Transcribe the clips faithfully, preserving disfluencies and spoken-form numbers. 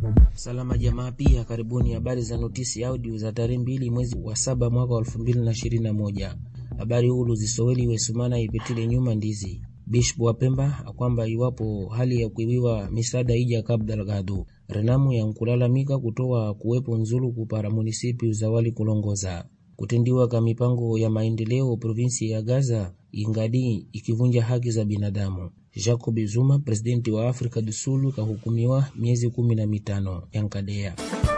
Salama jamaa, pia karibuni habari za notisi audio za tarehe mbili mwezi wa saba mwaka wa elfu mbili na ishirini na moja. Habari hulu zisoweli wesumana ipitile nyuma ndizi. Bishop wa Pemba akwamba iwapo hali ya kuibiwa misaada ija kabla gado. Renamu ya nkulalamika kutoa kuwepo nzulu kupara munisipi uzawali kulongoza. Kutendiwa ka mipango ya maendeleo provinsi ya Gaza ingadi ikivunja haki za binadamu. Jacob Zuma, presidenti wa Afrika du Sulu, kahukumiwa miezi kumi na mitano yankadea.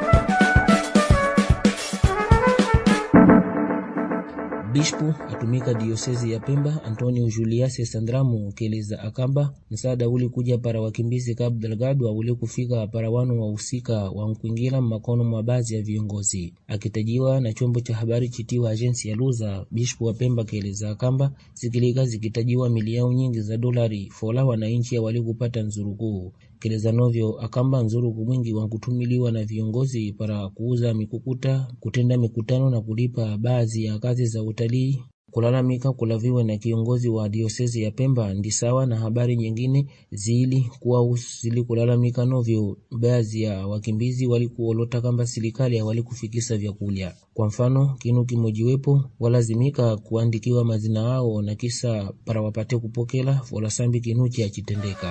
Bishop atumika diosezi ya Pemba Antonio Julius Sandramu keleza akamba msaada uli kuja para wakimbizi Cabo Delgado uli kufika para wanu wa usika wa mkuingira makono mwa baadhi ya viongozi. Akitajiwa na chombo cha habari chitiwa agensi ya Luza, Bishop wa Pemba keleza akamba zikilika zikitajiwa milioni nyingi za dolari fola wananchi ya wali kupata nzuruku. Keleza novyo akamba nzuruku mwingi wa kutumiliwa na viongozi para kuuza mikukuta, kutenda mikutano na kulipa baadhi ya kazi za utalii. Kulalamika kulaviwe na kiongozi wa diosezi ya Pemba ndisawa na habari nyingine zili kuwa usili kulalamika novyo baadhi ya wakimbizi wali kuolota kamba serikali wali kufikisa vyakula. Kwa mfano kinu kimojiwepo walazimika kuandikiwa mazina hao na kisa para wapate kupokela fola sambi kinuchi achitendeka.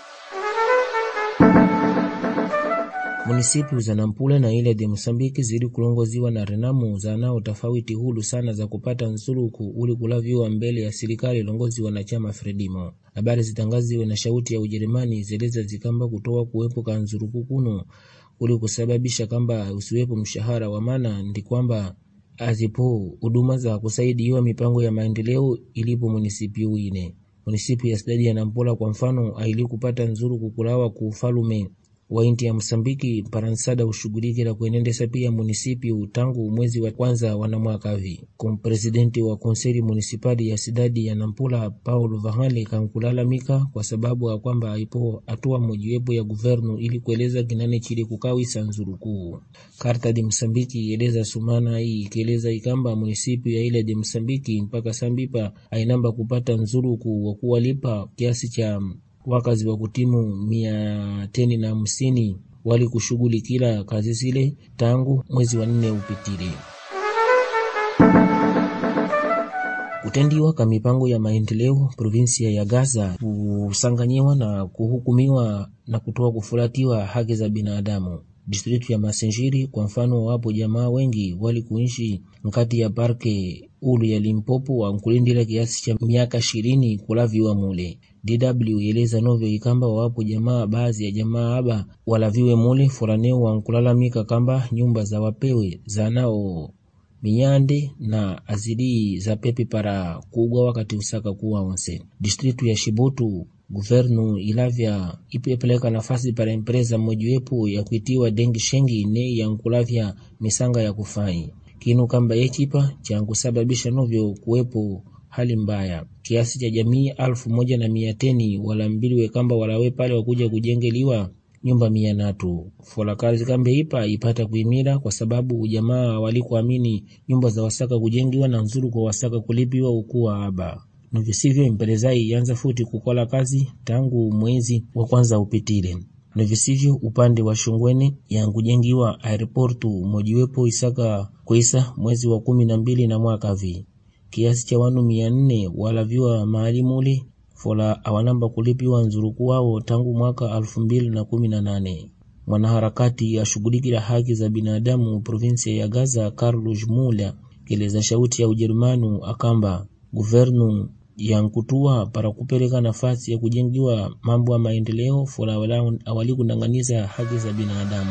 Munisipi za Nampula na ile de Msambiki zili kulongoziwa na Renamu za nao tofauti hulu sana za kupata nsuluku uli kulaviwa mbele ya serikali longozi wanachama Fredimo. Habari zitangaziwe na shauti ya Ujerumani zeleza zikamba kutoa kuwepo ka nzuruku kuno uli kusababisha kamba usiwepo mshahara wa maana ndi kwamba azipo huduma za kusaidiwa mipango ya maendeleo ilipo munisipi uine. Munisipi ya Stadi ya Nampula kwa mfano aili kupata nzuruku kulawa kuufalume wa inti ya Msambiki paransada ushuguliki la kuenendesa pia munisipi tangu mwezi wa kwanza wana mwaka vi. Kum presidenti wa konseri munisipali ya Sidadi ya Nampula Paulo Vahale kankulalamika kwa sababu ya kwamba haipo atua mojiwepo ya guvernu ili kueleza kinane chili kukawisa nzuruku. Karta di Msambiki eleza sumana hii ikeleza ikamba munisipi ya ile di Msambiki mpaka Sambipa ainamba kupata nzuruku wa kuwalipa kiasi cha wakazi wa kutimu mia teni na hamsini wali kushuguli kila kazi zile tangu mwezi wa nne upitili. Kutendiwa ka mipango ya maendeleo provinsia ya Gaza kusanganyiwa na kuhukumiwa na kutoa kufulatiwa haki za binadamu. District ya Masenjiri kwa mfano wapo jamaa wengi wali kuishi mkati ya parke ulu ya Limpopo wa mkulindila kiasi cha miaka ishirini kulaviwa mule. D W eleza novyo ikamba wapo jamaa baadhi ya jamaa haba walaviwe mule foraneo wa mkulalamika kamba nyumba za wapewe za nao minyande na azidi za pepe para kubwa wakati usaka kuwa onse. District ya Shibutu guvernu ilavya ipepeleka nafasi para empresa mojiwepo ya kuitiwa Dengi Shengi ne ya nkulavya misanga ya kufai. Kinu kamba echipa changu sababisha novyo kuwepo hali mbaya. Kiasi cha jamii alfu moja na miyateni wala mbiliwe kamba walawe pale wakuja kujengeliwa nyumba mia natu. Fola kazi kambe ipa ipata kuimira kwa sababu ujamaa walikuamini nyumba za wasaka kujengiwa na nzuru kwa wasaka kulipiwa ukuwa haba. Nuvisivyo impelezai yanza futi kukola kazi tangu mwezi wa kwanza upitile. Nuvisivyo upande wa Shungweni ya kujengiwa aeroportu mojiwepo isaka kuisa mwezi wa kumi na mbili na mwaka vi. Kiasi cha wanu mia nne walaviwa mahali muli fola awanamba kulipiwa nzuruku wao tangu mwaka elfu mbili na kumi na nane. Mwanaharakati ya shuguliki la haki za binadamu provinsia ya Gaza Carlos Muller keleza shauti ya Ujerumanu akamba guvernu ya nkutua para kupeleka nafasi ya kujengiwa mambo ya maendeleo fola wala awali kundanganiza haki za binadamu.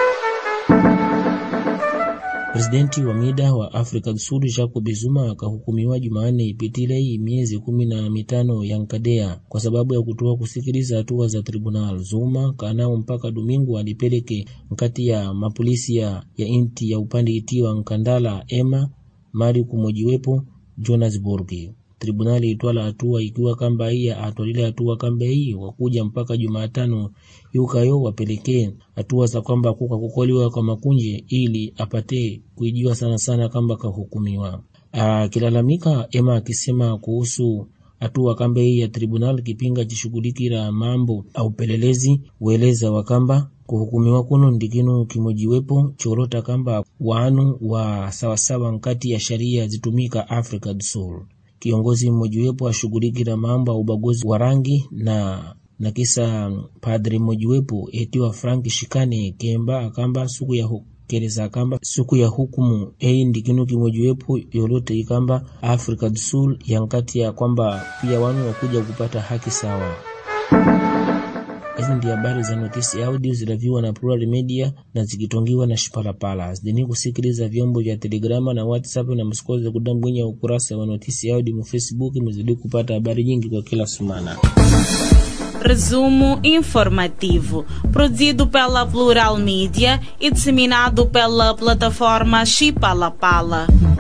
Presidenti wa mida wa Afrika Kusudi Jacob Zuma akahukumiwa Jumanne ipitile hii miezi kumi na mitano ya nkadea kwa sababu ya kutoa kusikiliza hatua za tribunal. Zuma kanao mpaka Domingo alipeleke mkati ya mapolisi ya, ya inti ya upande itiwa Nkandala Ema mari kumojiwepo Johannesburg. Tribunali itwala hatua ikiwa kamba hii atolile hatua kamba hii wakuja mpaka Jumatano yukayo wapelekee hatua za kwamba kuka kukoliwa kwa makunje ili apate kuijua sana sana kamba kahukumiwa. Akilalamika Ema akisema kuhusu hatua kamba hii ya tribunal kipinga chishugulikira mambo au pelelezi ueleza wakamba Kuhukumiwa kuno ndikinu kimojiwepo cholota kamba wanu wa sawasawa nkati ya sharia zitumika Afrika du Sul. Kiongozi mmojiwepo ashughulikira mambo ya ubaguzi wa rangi na na kisa padri mmojiwepo etiwa Frank Shikane kemba akamba suku ya kereza akamba suku ya hukumu ei ndikinu kimojiwepo yolote ikamba Afrika du Sul yankati ya kwamba pia wanu wakuja kupata haki sawa. Hizi ndi habari za Notisi Audio ziraviwa na Plural Media na zikitongiwa na Shipalapala. Zidini kusikiliza vyombo vya Telegrama na WhatsApp na msikoze kudambwinya ukurasa wa Notisi Audio mu Facebook mzidi kupata habari nyingi kwa kila sumana. Resumo informativo, produzido pela Plural Media e disseminado pela plataforma Shipalapala.